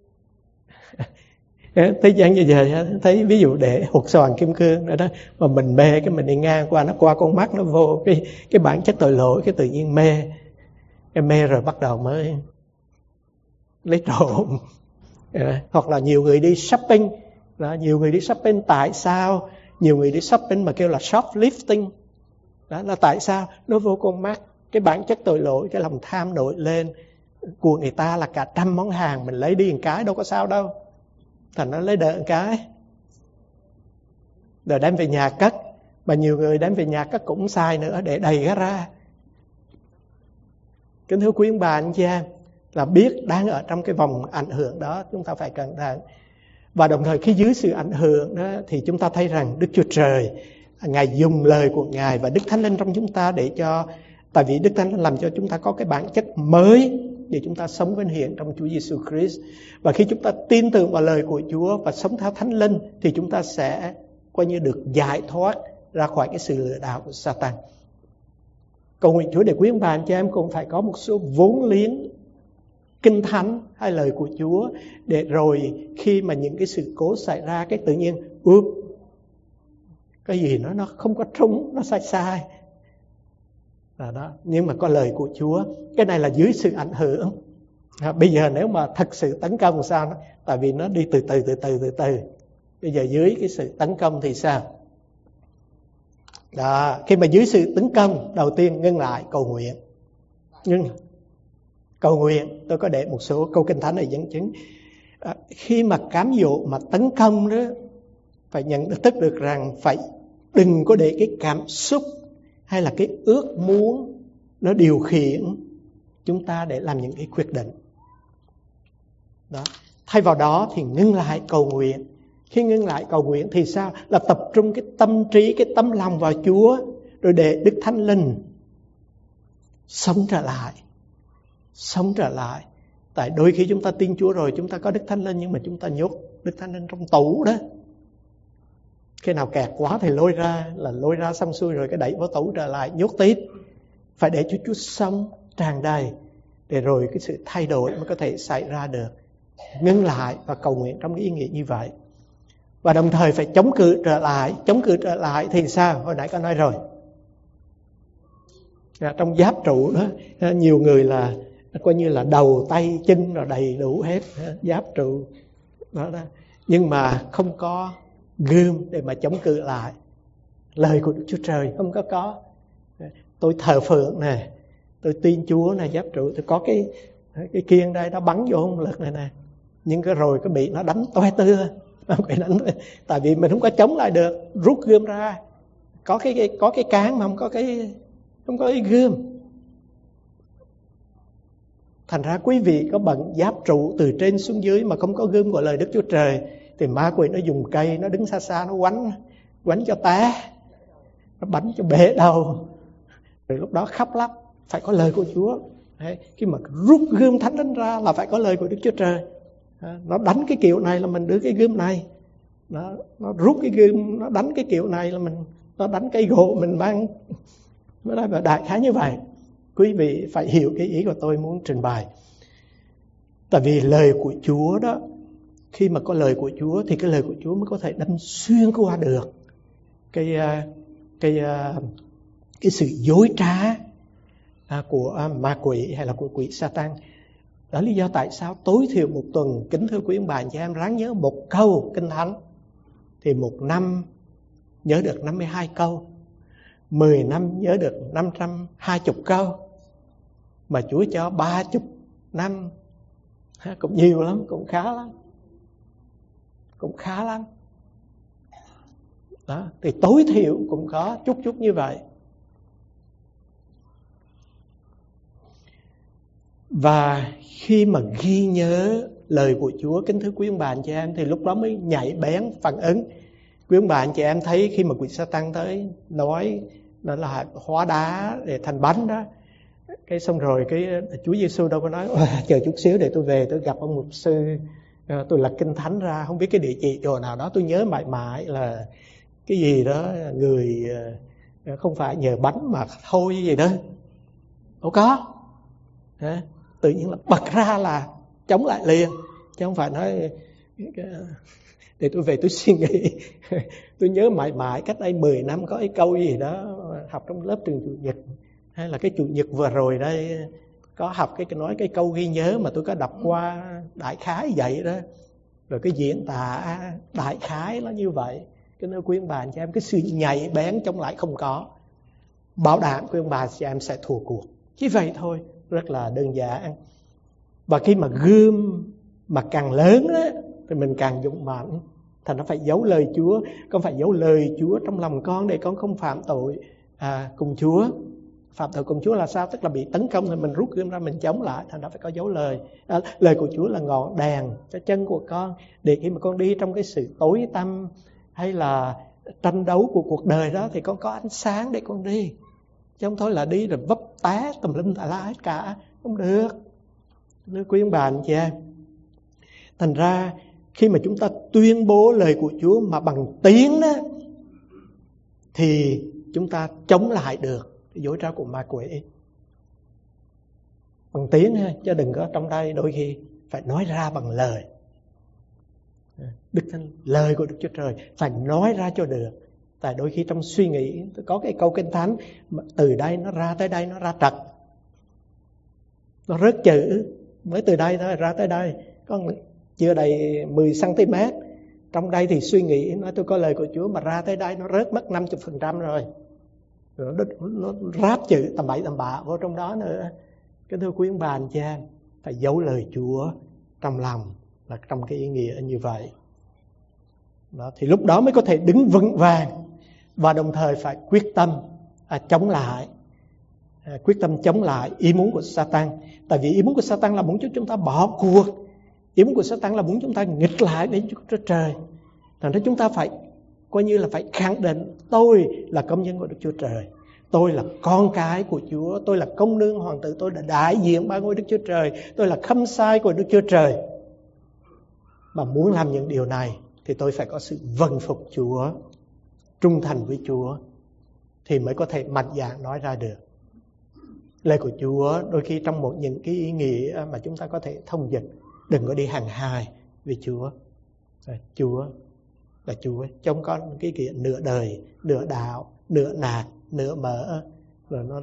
Thế gian như giờ thấy ví dụ để hột xoàn kim cương đó, đó mà mình mê, cái mình đi ngang qua, nó qua con mắt nó vô cái cái bản chất tội lỗi, cái tự nhiên mê, cái mê rồi bắt đầu mới lấy trộm. À, hoặc là nhiều người đi shopping đó, nhiều người đi shopping tại sao nhiều người đi shopping mà kêu là shoplifting đó, là tại sao nó vô con mắt, cái bản chất tội lỗi, cái lòng tham nổi lên. Của người ta là cả trăm món hàng, mình lấy đi một cái đâu có sao đâu, thành nó lấy đỡ một cái rồi đem về nhà cất. Mà nhiều người đem về nhà cất cũng sai nữa, để đầy cái ra. Kính thưa quý ông bà anh chị em, là biết đang ở trong cái vòng ảnh hưởng đó, chúng ta phải cẩn thận. Và đồng thời khi dưới sự ảnh hưởng đó, thì chúng ta thấy rằng Đức Chúa Trời, Ngài dùng lời của Ngài và Đức Thánh Linh trong chúng ta để cho, tại vì Đức Thánh Linh làm cho chúng ta có cái bản chất mới để chúng ta sống vinh hiển trong Chúa Giêsu Christ. Và khi chúng ta tin tưởng vào lời của Chúa và sống theo Thánh Linh thì chúng ta sẽ coi như được giải thoát ra khỏi cái sự lừa đảo của Sa-tan. Cầu nguyện Chúa để quý ông bà anh chị em cũng phải có một số vốn liếng Kinh Thánh hay lời của Chúa, để rồi khi mà những cái sự cố xảy ra, cái tự nhiên úp cái gì nó nó không có trúng, nó sai sai là đó. Nhưng mà có lời của Chúa, cái này là dưới sự ảnh hưởng. À, bây giờ nếu mà thật sự tấn công sao đó, tại vì nó đi từ từ từ từ từ từ. Bây giờ dưới cái sự tấn công thì sao? Đó, khi mà dưới sự tấn công, đầu tiên ngưng lại cầu nguyện. Nhưng cầu nguyện, tôi có để một số câu Kinh Thánh này dẫn chứng. À, khi mà cám dỗ mà tấn công đó, phải nhận thức được rằng phải đừng có để cái cảm xúc hay là cái ước muốn nó điều khiển chúng ta để làm những cái quyết định. Đó. Thay vào đó thì ngưng lại cầu nguyện. Khi ngưng lại cầu nguyện thì sao? Là tập trung cái tâm trí, cái tấm lòng vào Chúa, rồi để Đức Thánh Linh sống trở lại. Sống trở lại. Tại đôi khi chúng ta tin Chúa rồi, chúng ta có Đức Thánh Linh, nhưng mà chúng ta nhốt Đức Thánh Linh trong tủ đó. Khi nào kẹt quá thì lôi ra, là lôi ra xong xuôi rồi cái đẩy vào tủ trở lại, nhốt tiếp. Phải để cho Chúa sống tràn đầy, để rồi cái sự thay đổi mới có thể xảy ra được. Ngưng lại và cầu nguyện trong cái ý nghĩa như vậy. Và đồng thời phải chống cự trở lại. Chống cự trở lại thì sao? Hồi nãy có nói rồi. Trong giáp trụ đó, nhiều người là coi như là đầu, tay, chân rồi đầy đủ hết, giáp trụ đó, đó. Nhưng mà không có gươm để mà chống cự lại lời của Đức Chúa Trời, không có có. Tôi thờ phượng nè, tôi tin Chúa nè, giáp trụ, tôi có cái cái kiêng đây, nó bắn vô hung lực này nè, nhưng cái rồi cái bị nó đánh toe tưa, đánh, tại vì mình không có chống lại được, rút gươm ra, có cái, cái có cái cán mà không có cái không có cái gươm. Thành ra quý vị có bận giáp trụ từ trên xuống dưới mà không có gươm của lời Đức Chúa Trời, thì ma quỷ nó dùng cây, nó đứng xa xa, nó quánh, quánh cho té, nó bắn cho bể đầu. Rồi lúc đó khóc lóc, phải có lời của Chúa. Đấy, khi mà rút gươm thánh linh ra là phải có lời của Đức Chúa Trời. Nó đánh cái kiểu này là mình đưa cái gươm này. Nó, nó rút cái gươm, nó đánh cái kiểu này là mình, nó đánh cây gỗ mình mang. Nó là đại khái như vậy. Quý vị phải hiểu cái ý của tôi muốn trình bày. Tại vì lời của Chúa đó, khi mà có lời của Chúa thì cái lời của Chúa mới có thể đâm xuyên qua được cái cái cái sự dối trá của ma quỷ hay là của quỷ Satan. Đó lý do tại sao tối thiểu một tuần, kính thưa quý ông bà chị em, ráng nhớ một câu Kinh Thánh thì một năm nhớ được năm mươi hai câu, mười năm nhớ được năm trăm hai mươi câu, mà Chúa cho ba mươi năm cũng nhiều lắm, cũng khá lắm, cũng khá lắm. Đó, thì tối thiểu cũng có chút chút như vậy. Và khi mà ghi nhớ lời của Chúa, kính thưa quý ông bà anh chị em, thì lúc đó mới nhạy bén phản ứng. Quý ông bà anh chị em thấy khi mà quỷ Satan tới nói đó là hóa đá để thành bánh đó, cái xong rồi cái Chúa Giêsu đâu có nói chờ chút xíu để tôi về tôi gặp ông mục sư, tôi lật Kinh Thánh ra, không biết cái địa chỉ chỗ nào đó tôi nhớ mãi mãi là cái gì đó, người không phải nhờ bánh mà thôi gì đó. Đâu có. Hả? Tự nhiên là bật ra là chống lại liền, chứ không phải nói để tôi về tôi suy nghĩ. Tôi nhớ mãi mãi cách đây mười năm có cái câu gì đó học trong lớp trường chủ nhật, hay là cái chủ nhật vừa rồi đây có học cái nói cái câu ghi nhớ mà tôi có đọc qua đại khái vậy đó. Rồi cái diễn tả đại khái nó như vậy. Cái nơi quý ông bà chị em, cái sự nhạy bén chống lại không có, bảo đảm quý ông bà chị em sẽ thua cuộc. Chỉ vậy thôi, rất là đơn giản. Và khi mà gươm mà càng lớn đó, thì mình càng dũng mạnh. Thành nó phải giấu lời Chúa. Con phải giấu lời Chúa trong lòng con để con không phạm tội à, cùng Chúa. Phạm tội cùng Chúa là sao? Tức là bị tấn công thì mình rút gươm ra mình chống lại. Thành nó phải có dấu lời. À, lời của Chúa là ngọn đèn cho chân của con, để khi mà con đi trong cái sự tối tăm hay là tranh đấu của cuộc đời đó thì con có ánh sáng để con đi. Chứ không thôi là đi rồi vấp té tùm lum tà la hết cả. Không được. Nếu quý ông bà anh chị em, thành ra khi mà chúng ta tuyên bố lời của Chúa mà bằng tiếng đó, thì chúng ta chống lại được cái dối trá của ma quỷ. Bằng tiếng ha, chứ đừng có trong đây đôi khi phải nói ra bằng lời. Đức Thánh, lời của Đức Chúa Trời phải nói ra cho được. Tại đôi khi trong suy nghĩ có cái câu Kinh Thánh từ đây nó ra tới đây nó ra trật, nó rớt chữ mới từ đây thôi ra tới đây con chưa đầy mười xăng-ti-mét. Trong đây thì suy nghĩ nói tôi có lời của Chúa mà ra tới đây nó rớt mất năm mươi phần trăm rồi. Rồi nó, nó ráp chữ tầm bậy tầm bạ vô trong đó nữa. Kính thưa quý ông bà anh chị em, phải giấu lời Chúa trong lòng, là trong cái ý nghĩa như vậy. Đó, thì lúc đó mới có thể đứng vững vàng. Và đồng thời phải quyết tâm à, chống lại à, quyết tâm chống lại ý muốn của Satan. Tại vì ý muốn của Satan là muốn chúng ta bỏ cuộc. Ý muốn của Satan là muốn chúng ta nghịch lại đến Chúa Trời. Thành ra chúng ta phải coi như là phải khẳng định tôi là công dân của Đức Chúa Trời, tôi là con cái của Chúa, tôi là công nương hoàng tử, tôi là đại diện ba ngôi Đức Chúa Trời, tôi là khâm sai của Đức Chúa Trời. Mà muốn làm những điều này thì tôi phải có sự vâng phục Chúa, trung thành với Chúa, thì mới có thể mạnh dạn nói ra được. Lời của Chúa đôi khi trong một những cái ý nghĩa mà chúng ta có thể thông dịch, đừng có đi hàng hài với Chúa. Chúa là Chúa, chứ không có cái kia nửa đời, nửa đạo, nửa nạt, nửa mỡ, rồi nó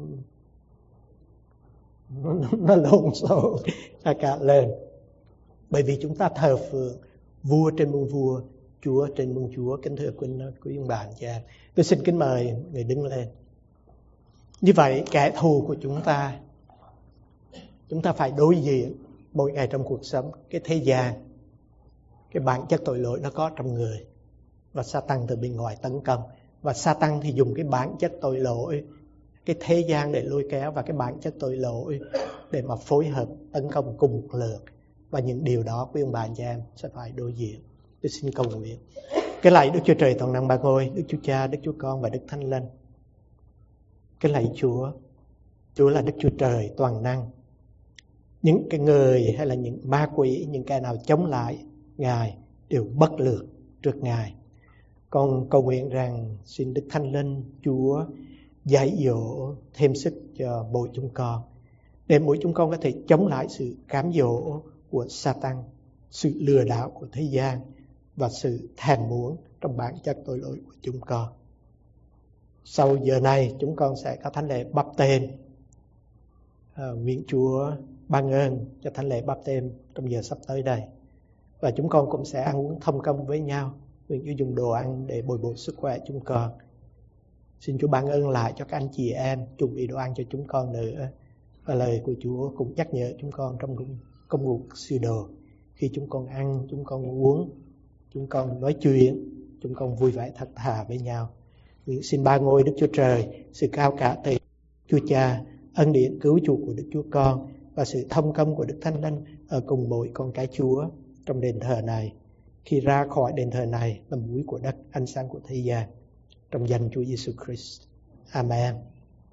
nó, nó, nó lộn xộn cả lên. Bởi vì chúng ta thờ phượng vua trên muôn vua, Chúa trên muôn Chúa. Kính thưa quý, quý ông bà anh chị em, tôi xin kính mời người đứng lên. Như vậy kẻ thù của chúng ta, chúng ta phải đối diện mỗi ngày trong cuộc sống. Cái thế gian, cái bản chất tội lỗi nó có trong người, và Satan từ bên ngoài tấn công. Và Satan thì dùng cái bản chất tội lỗi cái thế gian để lôi kéo và cái bản chất tội lỗi để mà phối hợp tấn công cùng một lượt. Và những điều đó quý ông bà anh chị em sẽ phải đối diện. Tôi xin cầu nguyện. Cái lạy Đức Chúa Trời toàn năng ba ngôi, Đức Chúa Cha, Đức Chúa Con và Đức Thánh Linh. Cái lạy Chúa, Chúa là Đức Chúa Trời toàn năng. Những cái người hay là những ma quỷ, những cái nào chống lại Ngài đều bất lược trước Ngài. Con cầu nguyện rằng xin Đức Thánh Linh Chúa dạy dỗ thêm sức cho mỗi chúng con, để mỗi chúng con có thể chống lại sự cám dỗ của Satan, sự lừa đảo của thế gian và sự thèm muốn trong bản chất tội lỗi của chúng con. Sau giờ này chúng con sẽ có thánh lễ báp têm. À, nguyện Chúa ban ơn cho thánh lễ báp têm trong giờ sắp tới đây. Và chúng con cũng sẽ ăn uống thông công với nhau. Nguyện Chúa dùng đồ ăn để bồi bổ sức khỏe chúng con. Xin Chúa ban ơn lại cho các anh chị em chuẩn bị đồ ăn cho chúng con nữa. Và lời của Chúa cũng nhắc nhở chúng con trong công vụ sư đồ. Khi chúng con ăn, chúng con uống, chúng con nói chuyện, chúng con vui vẻ thật thà với nhau. Nguyện xin ba ngôi Đức Chúa Trời, sự cao cả từ Chúa Cha, ân điển cứu chuộc của Đức Chúa Con và sự thông công của Đức Thánh Linh ở cùng mỗi con cái Chúa trong đền thờ này. Khi ra khỏi đền thờ này là mũi của đất, ánh sáng của thế gian. Trong danh Chúa Giêsu Christ. Amen.